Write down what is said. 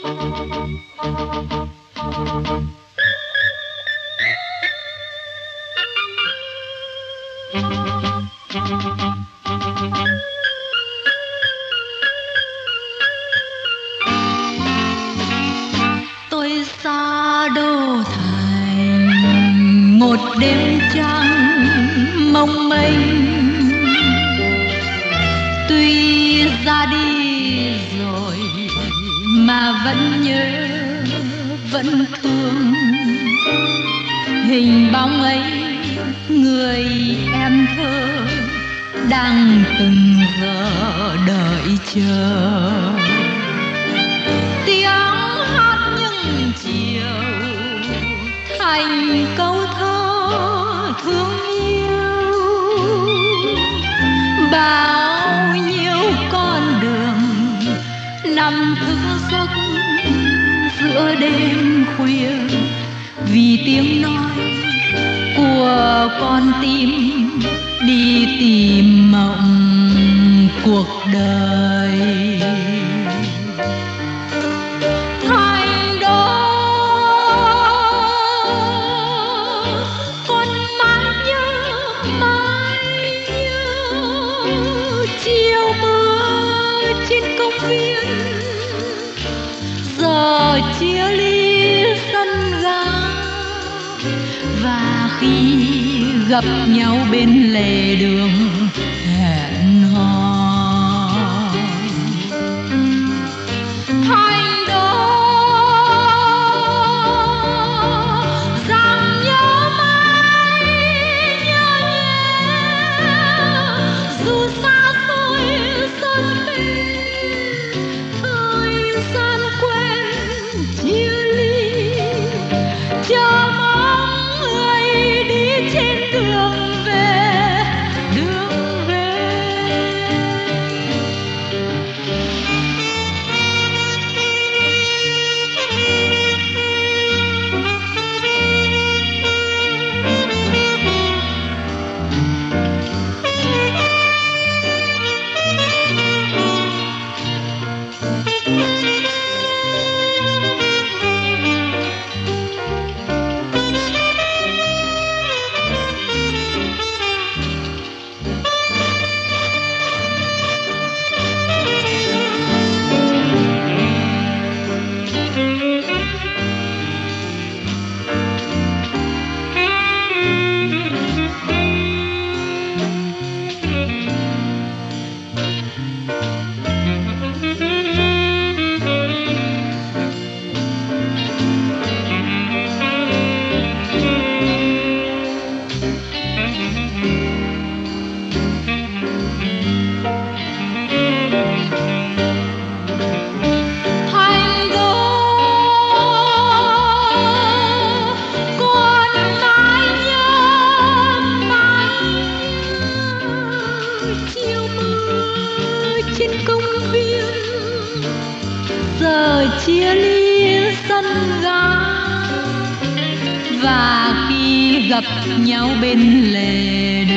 Tôi xa đô thành một đêm trăng mong manh, tuy ra đi rồi mà vẫn nhớ vẫn thương hình bóng ấy, người em thơ đang từng giờ đợi chờ. Tiếng hát những chiều thành câu thơ thương yêu, bao nhiêu con đường nằm thức giấc giữa đêm khuya, vì tiếng nói của con tim đi tìm mộng cuộc đời. Thành đô con mãi nhớ chiều mưa trên công viên, giờ chia ly sân ga, và khi gặp nhau bên lề đường hẹn hò. Thành đô rằng nhớ mãi nhớ nhé, dù xa xôi sân bên, thời gian quen chia ly, chờ mong người đi trên đường về, đường về. Giờ chia ly sân ga, và khi gặp nhau bên lề đường